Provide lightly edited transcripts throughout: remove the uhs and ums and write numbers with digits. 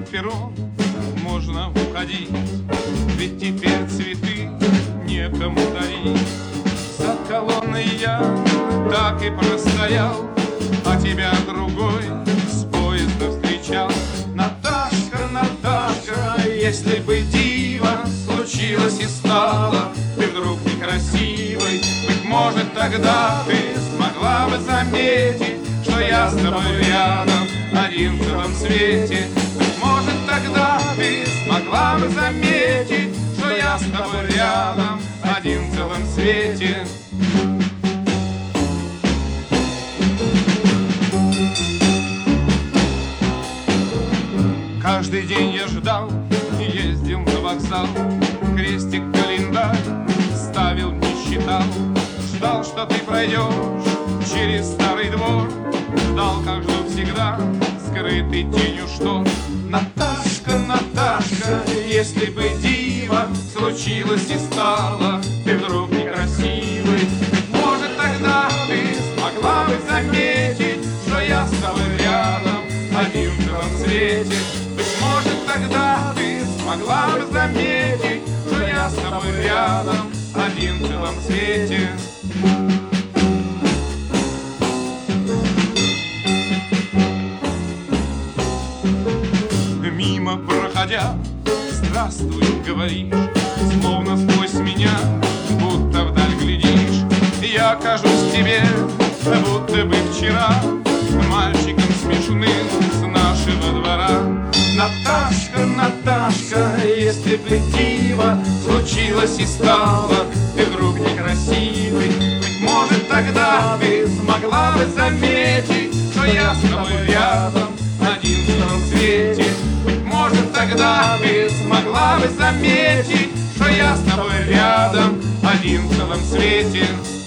перрон, можно уходить, ведь теперь цветы некому дарить. За колонной я так и простоял, а тебя другой с поезда встречал. Наташка, Наташка, если бы диво случилось и стало, ты вдруг некрасивой, быть может, тогда ты смогла бы заметить, что я с тобой рядом, один в целом свете. Быть может, тогда ты смогла бы заметить, что я с тобой рядом, один в целом свете. Каждый день я ждал и ездил на вокзал, крестик календарь ставил, не считал. Ждал, что ты пройдешь через старый двор, ждал, как жду всегда, скрытый тенью штор. Наташка, Наташка, если бы диво случилось и стало, ты вдруг некрасивой, быть может, тогда ты смогла бы заметить, что я с тобой рядом, один в целом свете. Быть может, тогда ты смогла бы заметить, что я с тобой рядом, один в целом свете. Мимо проходя, здравствуй, говоришь, словно сквозь меня, будто вдаль глядишь. Я кажусь тебе, будто бы вчера, мальчиком смешным с нашего двора. Наташка, Наташка, если бы диво случилось и стало, ты вдруг некрасивый, быть может, тогда ты смогла бы заметить, что я с тобой рядом, один в целом свете. Быть может, тогда ты смогла бы заметить, что я с тобой рядом, один в целом свете.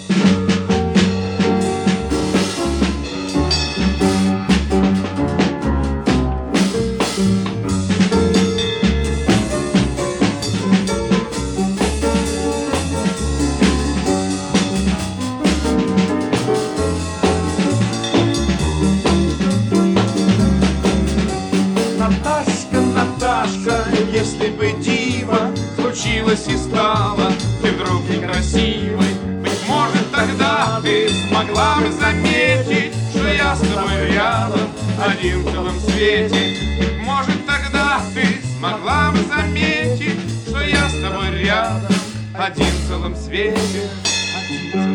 Наташка, Наташка, если бы диво случилось и стало, ты вдруг некрасивой, быть может, тогда ты смогла бы заметить, что я с тобой рядом, один в целом свете. Быть может, тогда ты смогла бы заметить, что я с тобой рядом, один в целом свете, один в целом свете.